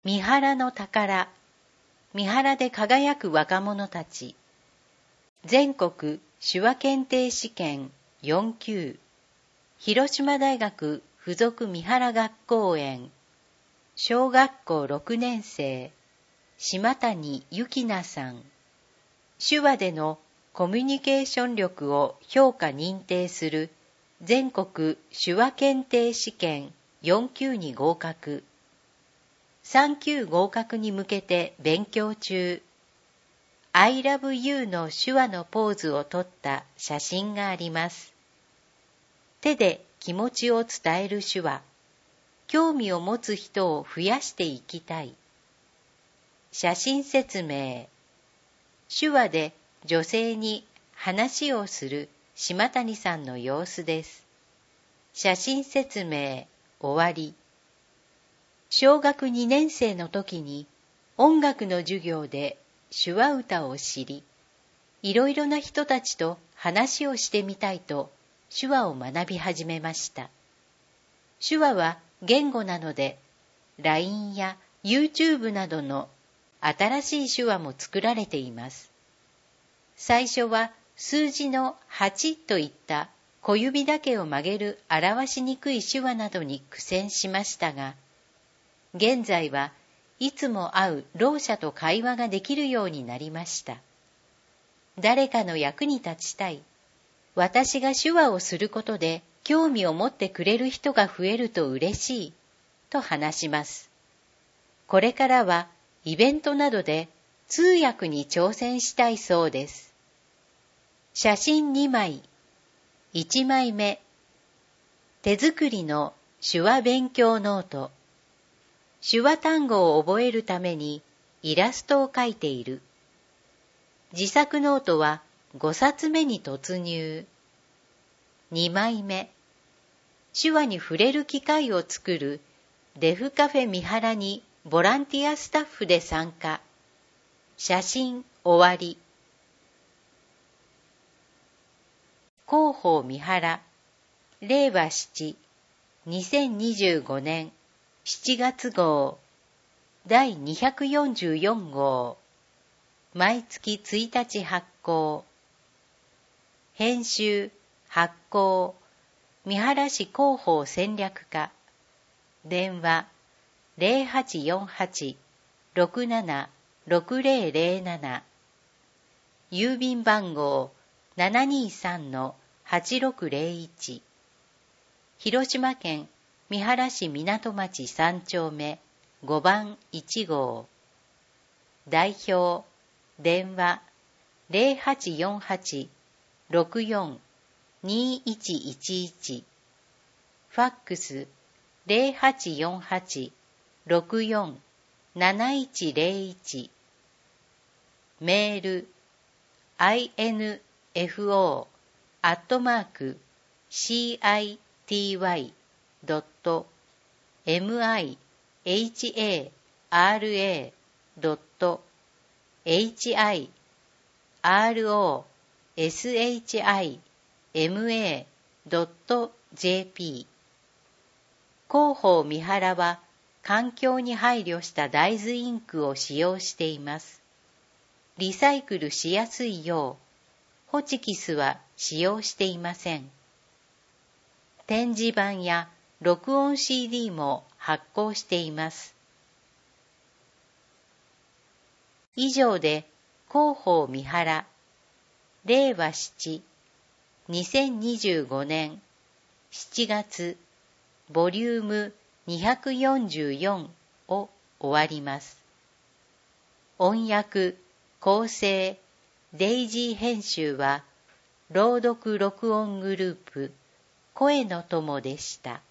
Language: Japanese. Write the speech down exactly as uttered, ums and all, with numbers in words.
三原の宝、三原で輝く若者たち。全国手話検定試験よん級。広島大学附属三原学校園。小学校ろくねん生、島谷ゆきなさん。手話でのコミュニケーション力を評価認定する全国手話検定試験よん級に合格。さん級合格に向けて勉強中。I love you の手話のポーズを撮った写真があります。手で気持ちを伝える手話。興味を持つ人を増やしていきたい。写真説明。手話で女性に話をする島谷さんの様子です。写真説明終わり。小学にねん生の時に音楽の授業で手話歌を知り、いろいろな人たちと話をしてみたいと手話を学び始めました。手話は言語なので、ライン や YouTube などの新しい手話も作られています。最初は数字のはちといった小指だけを曲げる表しにくい手話などに苦戦しましたが、現在はいつも会うろう者と会話ができるようになりました。誰かの役に立ちたい。私が手話をすることで興味を持ってくれる人が増えると嬉しい、と話します。これからはイベントなどで通訳に挑戦したいそうです。写真にまい。いちまいめ。手作りの手話勉強ノート。手話単語を覚えるためにイラストを描いている。自作ノートはごさつめに突入。にまいめ。手話に触れる機会を作るデフカフェ三原にボランティアスタッフで参加。写真終わり。広報三原、れいわなな、にせんにじゅうごねんしちがつ号、だいにひゃくよんじゅうよん号、毎月ついたち発行。編集、発行、三原市広報戦略課。電話、ゼロはちよんはち ろくなな ろくゼロゼロなな。郵便番号 ななにさん はちろくゼロいち。広島県三原市港町さん丁目ごばんいち号。代表、電話 ゼロはちよんはち ろくよん にいちいちいち。ファックス ゼロはちよんはち ろくよん なないちゼロいち。メール アイエヌエフオー アットマーク シーアイティーワイ ドット ミハラ ドット エイチアイアールオーエスエイチアイエムエー ドット ジェーピー。広報三原は環境に配慮した大豆インクを使用しています。リサイクルしやすいよう、ホチキスは使用していません。展示板や録音 シーディー も発行しています。以上で広報三原、れいわなな、にせんにじゅうごねんしちがつ、ボリュームにひゃくよんじゅうよんを終わります。音訳、構成、デイジー編集は、朗読録音グループ、声の友でした。